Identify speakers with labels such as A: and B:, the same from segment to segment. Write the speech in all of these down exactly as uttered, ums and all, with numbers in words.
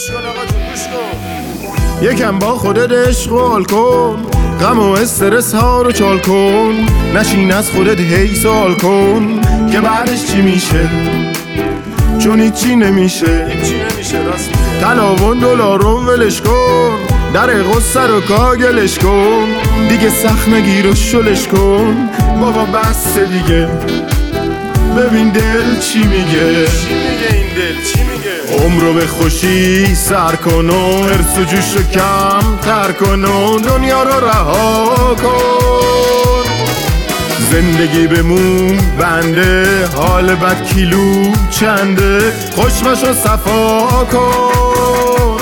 A: یکم با خودت عشق و حال کن، غم و استرس ها رو چال کن، نشین از خودت هی سوال کن که بعدش چی میشه، چون هیچی نمیشه. طلاوان دلارم ولش کن، در غصه رو کاگلش کن، دیگه سخت نگیر و شلش کن. بابا بس دیگه، ببین دل چی میگه، چی میگه این دل چی میگه. عمرو به خوشی سر کن و حرص و جوش رو کم تر کن و دنیا رو رها کن. زندگی بمون بنده، حال بد کیلو چنده، خوشمش رو صفا کن.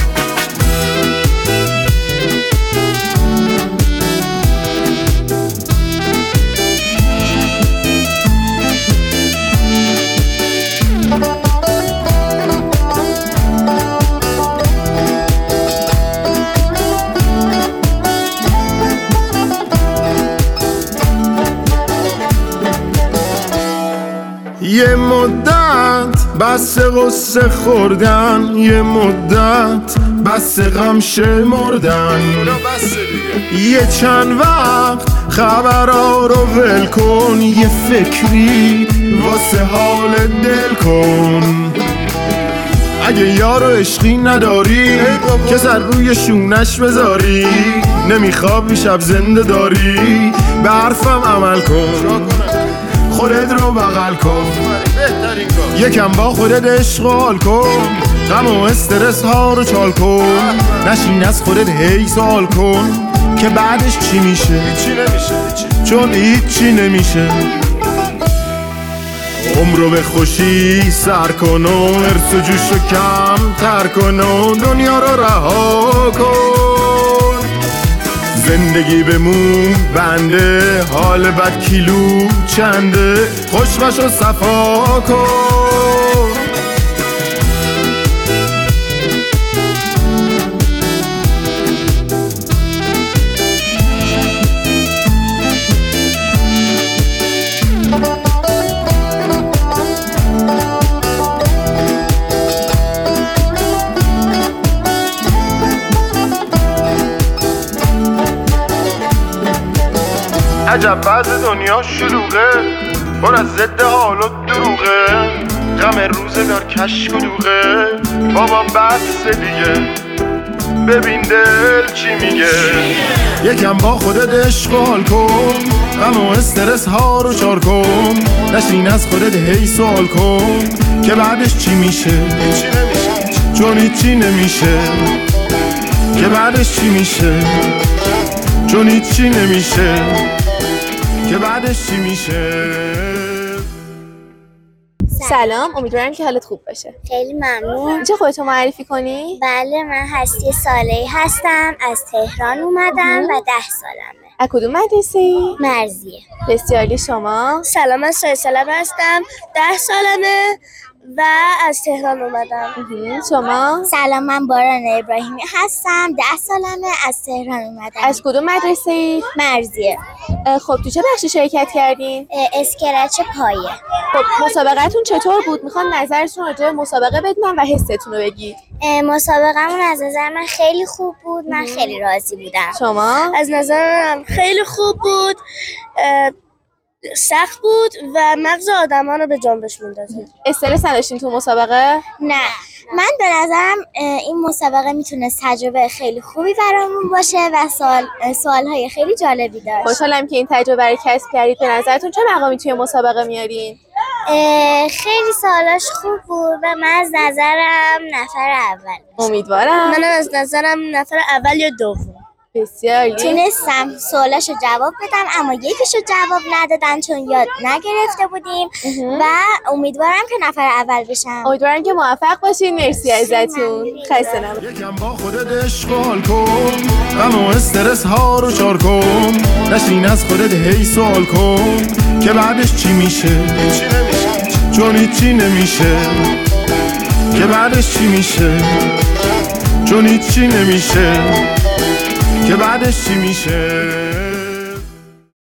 A: یه مدت بس غصه خوردن، یه مدت بس غم شمردن، یه چند وقت خبرها رو ول کن، یه فکری واسه حال دل کن. اگه یارو عشقی نداری که سر روی شونش بذاری، نمیخوابی شب زنده داری، به حرفم عمل کن، خودت رو بغل کن، یکم با خودت عشق و حال کن، غم و استرس ها رو چال کن، نشین از خودت هی سوال کن که بعدش چی میشه، چون هیچی نمیشه. عمرو به خوشی سر کن و حرص و جوش رو کم تر کن و دنیا رو رها کن. زندگی بمون بنده، حال بد کیلو چنده، خوشمش رو صفا کن. عجب بعض دنیا شلوغه، پر از ضد حال و دروغه، غم روزگار کشک و دوغه. بابا بس دیگه، ببین دل چی میگه. یکم با خودت عشق و حال کن، غم و استرس ها رو چار کن، نشین از خودت هی سوال کن که بعدش چی میشه، چون هیچی نمیشه. که بعدش چی میشه، چون هیچی نمیشه. که بعدش چی میشه.
B: سلام، امیدوارم که حالت خوب باشه.
C: خیلی ممنون.
B: میشه خودتو معرفی کنی؟
C: بله، من هستی صالحی هستم، از تهران اومدم و ده سالمه.
B: از کدوم مدرسه‌ای؟
C: مرزیه.
B: بسیاری. شما؟
D: سلام، من سایسلم هستم، ده سالمه و از تهران اومدم.
B: شما؟
C: سلام، من باران ابراهیمی هستم، ده سالمه، از تهران اومدم.
B: از کدوم مدرسه‌ای؟
C: مرزیه.
B: خب تو چه بخشی شرکت کردین؟
C: اسکرچ پایه.
B: خب مسابقتون چطور بود؟ میخوام نظرتون راجع به مسابقه بدونم و حستون رو بگید.
C: مسابقه‌مون از نظر من خیلی خوب بود، من خیلی راضی بودم.
B: شما؟
D: از نظر من خیلی خوب بود، سخت بود و مغز آدما رو به جنبش میندازه.
B: استرس نداشتین تو مسابقه؟
C: نه، من به نظرم این مسابقه میتونست تجربه خیلی خوبی برامون باشه و سوال سوالهای خیلی جالبی داشت.
B: خوشحالم که این تجربه رو کسب کردید. به نظرتون چه مقامی توی مسابقه میارین؟
C: خیلی سوالاش خوب بود و من از نظرم نفر اول.
B: امیدوارم.
D: منم از نظرم نفر اول یا دوم.
B: بسیاری.
C: تونستم سوالاشو جواب بدم، اما یکیشو جواب ندادم چون یاد نگرفته بودیم و امیدوارم که نفر اول بشم.
B: امیدوارم که موفق باشین. مرسی ازتون. خسته نباشید.
A: یکم با خودت عشق و حال کن، غم و استرس ها رو چار کن، نشین از خودت هی سوال کن که بعدش چی میشه، چون هیچی نمیشه. که بعدش چی میشه، چون هیچی نمیشه. که بعدش چی میشه.